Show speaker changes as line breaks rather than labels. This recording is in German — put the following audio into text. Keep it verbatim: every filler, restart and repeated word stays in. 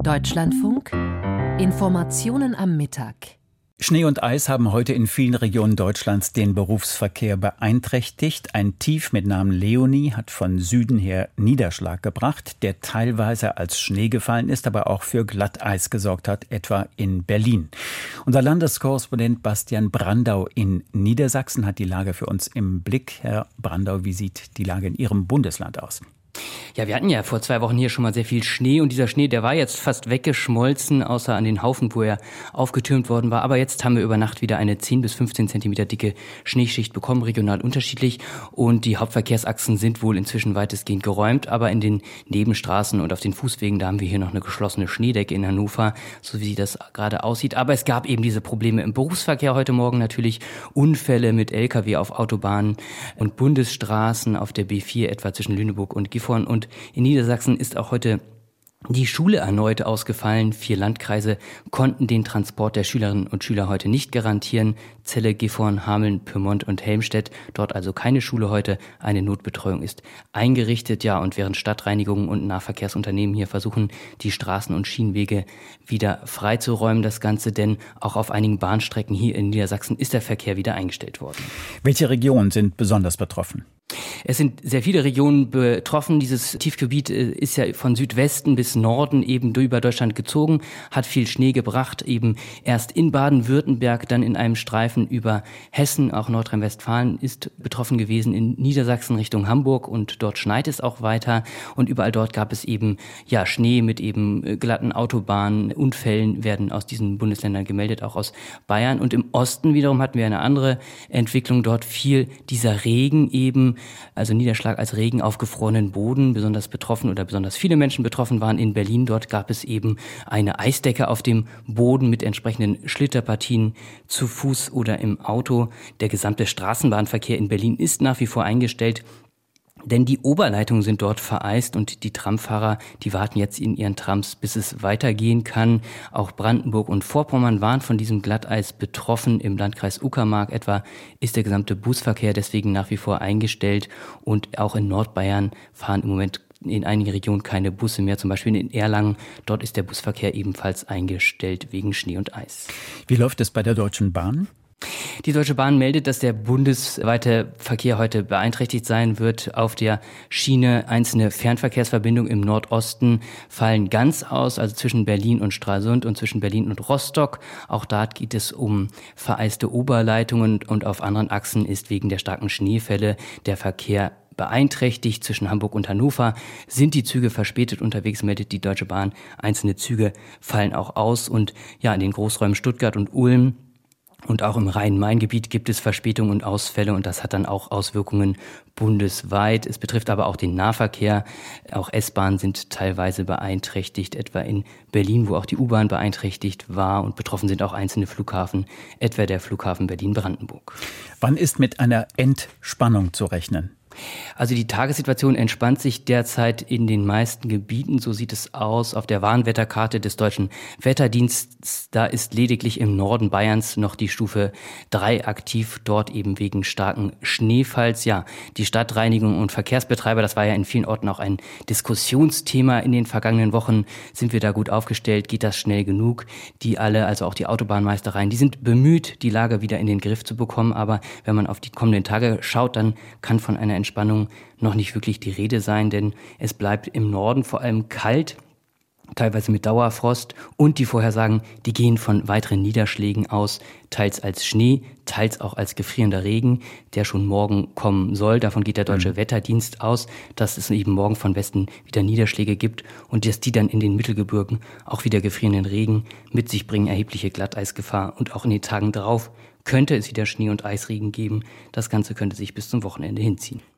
Deutschlandfunk. Informationen am Mittag.
Schnee und Eis haben heute in vielen Regionen Deutschlands den Berufsverkehr beeinträchtigt. Ein Tief mit Namen Leonie hat von Süden her Niederschlag gebracht, der teilweise als Schnee gefallen ist, aber auch für Glatteis gesorgt hat, etwa in Berlin. Unser Landeskorrespondent Bastian Brandau in Niedersachsen hat die Lage für uns im Blick. Herr Brandau, wie sieht die Lage in Ihrem Bundesland aus?
Ja, wir hatten ja vor zwei Wochen hier schon mal sehr viel Schnee und dieser Schnee, der war jetzt fast weggeschmolzen, außer an den Haufen, wo er aufgetürmt worden war. Aber jetzt haben wir über Nacht wieder eine zehn bis fünfzehn Zentimeter dicke Schneeschicht bekommen, regional unterschiedlich. Und die Hauptverkehrsachsen sind wohl inzwischen weitestgehend geräumt. Aber in den Nebenstraßen und auf den Fußwegen, da haben wir hier noch eine geschlossene Schneedecke in Hannover, so wie das gerade aussieht. Aber es gab eben diese Probleme im Berufsverkehr heute Morgen natürlich. Unfälle mit L K W auf Autobahnen und Bundesstraßen auf der B vier, etwa zwischen Lüneburg und Gifhorn. Und in Niedersachsen ist auch heute die Schule erneut ausgefallen. Vier Landkreise konnten den Transport der Schülerinnen und Schüler heute nicht garantieren. Celle, Gifhorn, Hameln, Pyrmont und Helmstedt. Dort also keine Schule heute. Eine Notbetreuung ist eingerichtet. Ja, und während Stadtreinigungen und Nahverkehrsunternehmen hier versuchen, die Straßen und Schienenwege wieder freizuräumen, das Ganze, denn auch auf einigen Bahnstrecken hier in Niedersachsen ist der Verkehr wieder eingestellt worden.
Welche Regionen sind besonders betroffen?
Es sind sehr viele Regionen betroffen. Dieses Tiefgebiet ist ja von Südwesten bis Norden eben über Deutschland gezogen, hat viel Schnee gebracht, eben erst in Baden-Württemberg, dann in einem Streifen über Hessen, auch Nordrhein-Westfalen ist betroffen gewesen, in Niedersachsen Richtung Hamburg, und dort schneit es auch weiter, und überall dort gab es eben ja Schnee mit eben glatten Autobahnen. Unfällen werden aus diesen Bundesländern gemeldet, auch aus Bayern. Und im Osten wiederum hatten wir eine andere Entwicklung, dort fiel dieser Regen eben, also Niederschlag als Regen auf gefrorenen Boden. Besonders betroffen oder besonders viele Menschen betroffen waren in Berlin. Dort gab es eben eine Eisdecke auf dem Boden mit entsprechenden Schlitterpartien zu Fuß oder im Auto. Der gesamte Straßenbahnverkehr in Berlin ist nach wie vor eingestellt, denn die Oberleitungen sind dort vereist und die Tramfahrer, die warten jetzt in ihren Trams, bis es weitergehen kann. Auch Brandenburg und Vorpommern waren von diesem Glatteis betroffen. Im Landkreis Uckermark etwa ist der gesamte Busverkehr deswegen nach wie vor eingestellt, und auch in Nordbayern fahren im Moment in einigen Regionen keine Busse mehr, zum Beispiel in Erlangen. Dort ist der Busverkehr ebenfalls eingestellt wegen Schnee und Eis.
Wie läuft es bei der Deutschen Bahn?
Die Deutsche Bahn meldet, dass der bundesweite Verkehr heute beeinträchtigt sein wird. Auf der Schiene einzelne Fernverkehrsverbindungen im Nordosten fallen ganz aus, also zwischen Berlin und Stralsund und zwischen Berlin und Rostock. Auch dort geht es um vereiste Oberleitungen, und auf anderen Achsen ist wegen der starken Schneefälle der Verkehr beeinträchtigt. Zwischen Hamburg und Hannover sind die Züge verspätet unterwegs, meldet die Deutsche Bahn. Einzelne Züge fallen auch aus, und ja, in den Großräumen Stuttgart und Ulm und auch im Rhein-Main-Gebiet gibt es Verspätungen und Ausfälle, und das hat dann auch Auswirkungen bundesweit. Es betrifft aber auch den Nahverkehr. Auch S-Bahnen sind teilweise beeinträchtigt, etwa in Berlin, wo auch die U-Bahn beeinträchtigt war, und betroffen sind auch einzelne Flughafen, etwa der Flughafen Berlin-Brandenburg.
Wann ist mit einer Entspannung zu rechnen?
Also die Tagessituation entspannt sich derzeit in den meisten Gebieten, so sieht es aus auf der Warnwetterkarte des Deutschen Wetterdienstes. Da ist lediglich im Norden Bayerns noch die Stufe drei aktiv, dort eben wegen starken Schneefalls. Ja, die Stadtreinigung und Verkehrsbetreiber, das war ja in vielen Orten auch ein Diskussionsthema in den vergangenen Wochen. Sind wir da gut aufgestellt? Geht das schnell genug? Die alle, also auch die Autobahnmeistereien, die sind bemüht, die Lage wieder in den Griff zu bekommen. Aber wenn man auf die kommenden Tage schaut, dann kann von einer Entspannung noch nicht wirklich die Rede sein, denn es bleibt im Norden vor allem kalt, teilweise mit Dauerfrost, und die Vorhersagen, die gehen von weiteren Niederschlägen aus, teils als Schnee, teils auch als gefrierender Regen, der schon morgen kommen soll. Davon geht der Deutsche mhm. Wetterdienst aus, dass es eben morgen von Westen wieder Niederschläge gibt und dass die dann in den Mittelgebirgen auch wieder gefrierenden Regen mit sich bringen, erhebliche Glatteisgefahr, und auch in den Tagen drauf könnte es wieder Schnee- und Eisregen geben. Das Ganze könnte sich bis zum Wochenende hinziehen.